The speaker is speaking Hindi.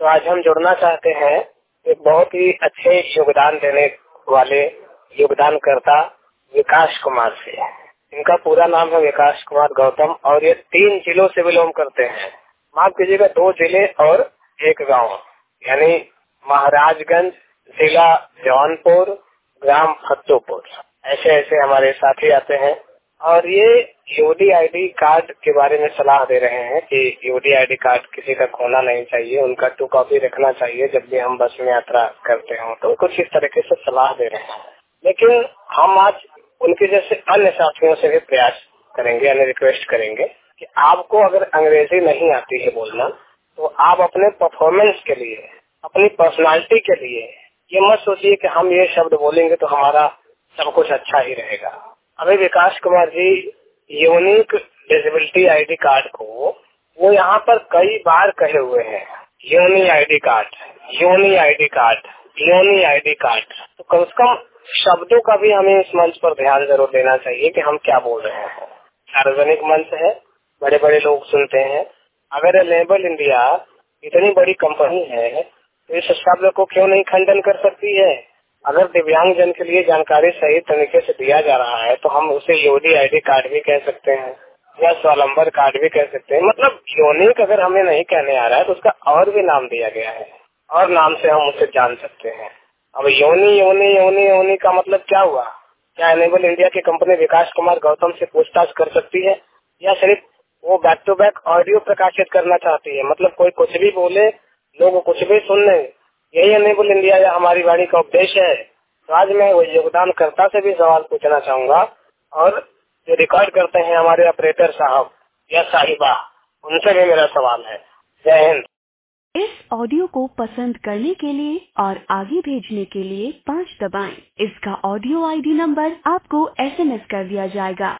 तो आज हम जुड़ना चाहते हैं एक बहुत ही अच्छे योगदान देने वाले योगदानकर्ता विकास कुमार से। इनका पूरा नाम है विकास कुमार गौतम और ये 3 जिलों से बिलोंग करते हैं। माफ कीजिएगा, 2 जिले और 1 गांव, यानी महाराजगंज, जिला जौनपुर, ग्राम फत्तूपुर। ऐसे ऐसे हमारे साथी आते हैं और ये यूडीआईडी कार्ड के बारे में सलाह दे रहे हैं कि यूडीआईडी कार्ड किसी का खोना नहीं चाहिए, उनका 2 कॉपी रखना चाहिए जब भी हम बस में यात्रा करते हो। तो कुछ इस तरीके से सलाह दे रहे हैं। लेकिन हम आज उनके जैसे अन्य साथियों से भी प्रयास करेंगे, यानी रिक्वेस्ट करेंगे कि आपको अगर अंग्रेजी नहीं आती है बोलना, तो आप अपने परफॉर्मेंस के लिए, अपनी पर्सनालिटी के लिए ये मत सोचिए कि हम ये शब्द बोलेंगे तो हमारा सब कुछ अच्छा ही रहेगा। अभी Vikas Kumar ji unique disability ID card को वो यहाँ पर कई बार कहे हुए हैं, uni ID card, uni ID card, uni ID card. तो कम से कम शब्दों का भी हमें इस मंच पर ध्यान जरूर देना चाहिए कि हम क्या बोल रहे हैं। सार्वजनिक मंच है, बड़े बड़े लोग सुनते हैं। अगर लेबल इंडिया इतनी बड़ी कंपनी है तो इस शब्द को क्यों नहीं खंडन कर सकती है। अगर दिव्यांग जन के लिए जानकारी सही तरीके से दिया जा रहा है तो हम उसे यूडी आईडी कार्ड भी कह सकते हैं या स्वावलंबन कार्ड भी कह सकते हैं। मतलब यूनिक अगर हमें नहीं कहने आ रहा है तो उसका और भी नाम दिया गया है और नाम से हम उसे जान सकते हैं। अब योनी योनी योनी योनी का मतलब क्या हुआ? क्या एनेबल इंडिया की कंपनी विकास कुमार गौतम से पूछताछ कर सकती है या सिर्फ वो बैक टू बैक ऑडियो प्रकाशित करना चाहती है? मतलब कोई कुछ भी बोले, लोग कुछ भी सुन ले, यही एनेबल इंडिया या हमारी वाणी का उद्देश्य है। तो आज मैं वो योगदानकर्ता से भी सवाल पूछना चाहूंगा और जो रिकॉर्ड करते हैं हमारे ऑपरेटर साहब या साहिबा, उनसे भी मेरा सवाल है। जय हिंद। इस ऑडियो को पसंद करने के लिए और आगे भेजने के लिए 5 दबाएं। इसका ऑडियो आईडी नंबर आपको SMS कर दिया जाएगा।